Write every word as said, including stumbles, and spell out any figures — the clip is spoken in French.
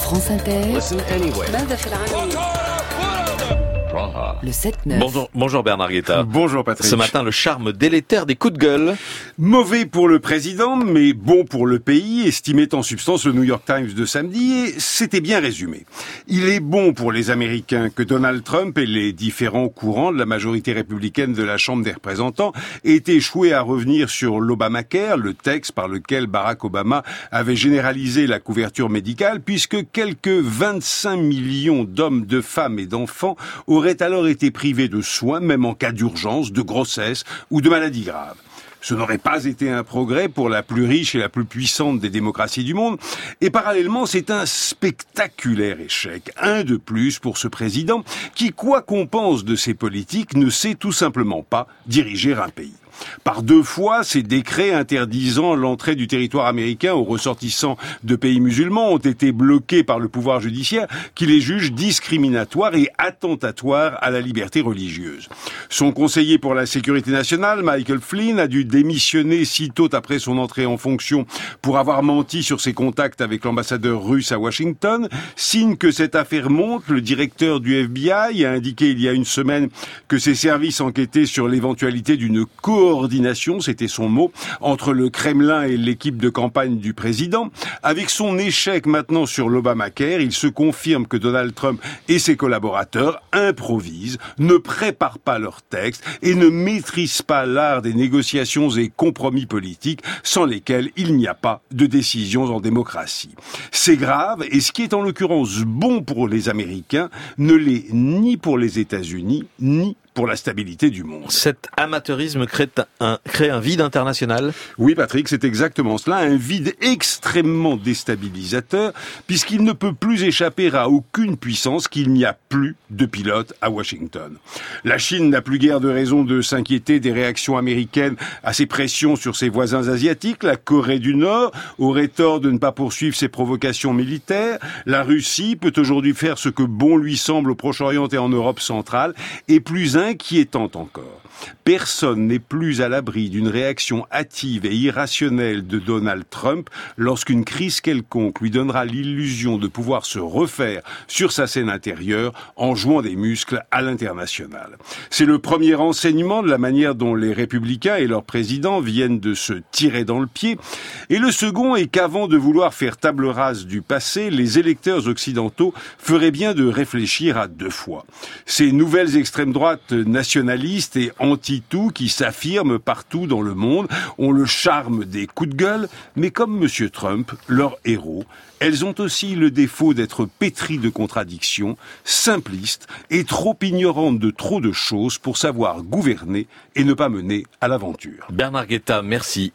France Inter. Listen anyway. Le sept neuf. Bonjour, bonjour Bernard Guetta. Bonjour Patrick. Ce matin, le charme délétère des coups de gueule. Mauvais pour le président, mais bon pour le pays, estimait en substance le New York Times de samedi, et c'était bien résumé. Il est bon pour les Américains que Donald Trump et les différents courants de la majorité républicaine de la Chambre des représentants aient échoué à revenir sur l'Obamacare, le texte par lequel Barack Obama avait généralisé la couverture médicale, puisque quelques vingt-cinq millions d'hommes, de femmes et d'enfants auraient alors été privés de soins, même en cas d'urgence, de grossesse ou de maladie grave. Ce n'aurait pas été un progrès pour la plus riche et la plus puissante des démocraties du monde. Et parallèlement, c'est un spectaculaire échec. Un de plus pour ce président qui, quoi qu'on pense de ses politiques, ne sait tout simplement pas diriger un pays. Par deux fois, ces décrets interdisant l'entrée du territoire américain aux ressortissants de pays musulmans ont été bloqués par le pouvoir judiciaire qui les juge discriminatoires et attentatoires à la liberté religieuse. Son conseiller pour la sécurité nationale, Michael Flynn, a dû démissionner sitôt après son entrée en fonction pour avoir menti sur ses contacts avec l'ambassadeur russe à Washington. Signe que cette affaire monte, le directeur du F B I a indiqué il y a une semaine que ses services enquêtaient sur l'éventualité d'une coordination coordination, c'était son mot, entre le Kremlin et l'équipe de campagne du président. Avec son échec maintenant sur l'Obamacare, il se confirme que Donald Trump et ses collaborateurs improvisent, ne préparent pas leurs textes et ne maîtrisent pas l'art des négociations et compromis politiques sans lesquels il n'y a pas de décisions en démocratie. C'est grave et ce qui est en l'occurrence bon pour les Américains ne l'est ni pour les États-Unis ni pour la stabilité du monde. Cet amateurisme crée un, crée un vide international. Oui, Patrick, c'est exactement cela, un vide extrêmement déstabilisateur, puisqu'il ne peut plus échapper à aucune puissance qu'il n'y a plus de pilote à Washington. La Chine n'a plus guère de raison de s'inquiéter des réactions américaines à ses pressions sur ses voisins asiatiques. La Corée du Nord aurait tort de ne pas poursuivre ses provocations militaires. La Russie peut aujourd'hui faire ce que bon lui semble au Proche-Orient et en Europe centrale, et plus inquiétant encore. Personne n'est plus à l'abri d'une réaction hâtive et irrationnelle de Donald Trump lorsqu'une crise quelconque lui donnera l'illusion de pouvoir se refaire sur sa scène intérieure en jouant des muscles à l'international. C'est le premier enseignement de la manière dont les républicains et leur président viennent de se tirer dans le pied. Et le second est qu'avant de vouloir faire table rase du passé, les électeurs occidentaux feraient bien de réfléchir à deux fois. Ces nouvelles extrêmes droites nationalistes et anti-tout qui s'affirment partout dans le monde ont le charme des coups de gueule, mais comme M. Trump, leur héros, elles ont aussi le défaut d'être pétries de contradictions, simplistes et trop ignorantes de trop de choses pour savoir gouverner et ne pas mener à l'aventure. Bernard Guetta, merci.